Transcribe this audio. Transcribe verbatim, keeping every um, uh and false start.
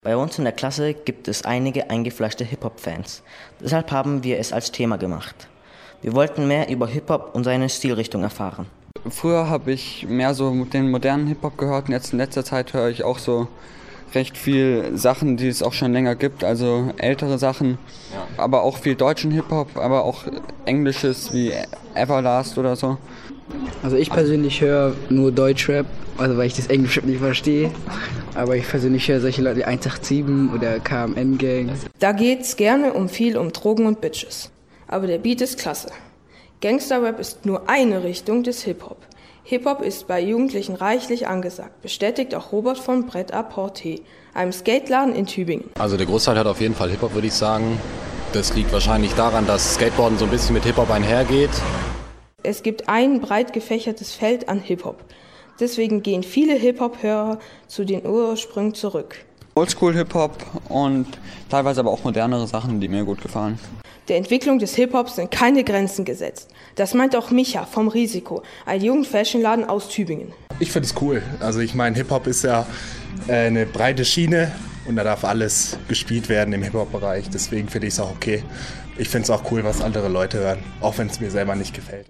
Bei uns in der Klasse gibt es einige eingefleischte Hip-Hop-Fans. Deshalb haben wir es als Thema gemacht. Wir wollten mehr über Hip-Hop und seine Stilrichtung erfahren. Früher habe ich mehr so den modernen Hip-Hop gehört und jetzt in letzter Zeit höre ich auch so recht viel Sachen, die es auch schon länger gibt, also ältere Sachen, aber auch viel deutschen Hip-Hop, aber auch Englisches wie Everlast oder so. Also ich persönlich höre nur Deutschrap, also weil ich das Englisch nicht verstehe. Aber ich persönlich höre solche Leute wie eins acht sieben oder K M N Gang. Da geht's gerne um viel um Drogen und Bitches. Aber der Beat ist klasse. Gangsterrap ist nur eine Richtung des Hip-Hop. Hip-Hop ist bei Jugendlichen reichlich angesagt, bestätigt auch Robert von Pret-à-Porter, einem Skateladen in Tübingen. Also der Großteil hat auf jeden Fall Hip-Hop, würde ich sagen. Das liegt wahrscheinlich daran, dass Skateboarden so ein bisschen mit Hip-Hop einhergeht. Es gibt ein breit gefächertes Feld an Hip-Hop. Deswegen gehen viele Hip-Hop-Hörer zu den Ursprüngen zurück. Oldschool-Hip-Hop und teilweise aber auch modernere Sachen, die mir gut gefallen. Der Entwicklung des Hip-Hops sind keine Grenzen gesetzt. Das meint auch Micha vom Risiko, ein Jugend-Fashion-Laden aus Tübingen. Ich finde es cool. Also ich meine, Hip-Hop ist ja äh, eine breite Schiene und da darf alles gespielt werden im Hip-Hop-Bereich. Deswegen finde ich es auch okay. Ich finde es auch cool, was andere Leute hören, auch wenn es mir selber nicht gefällt.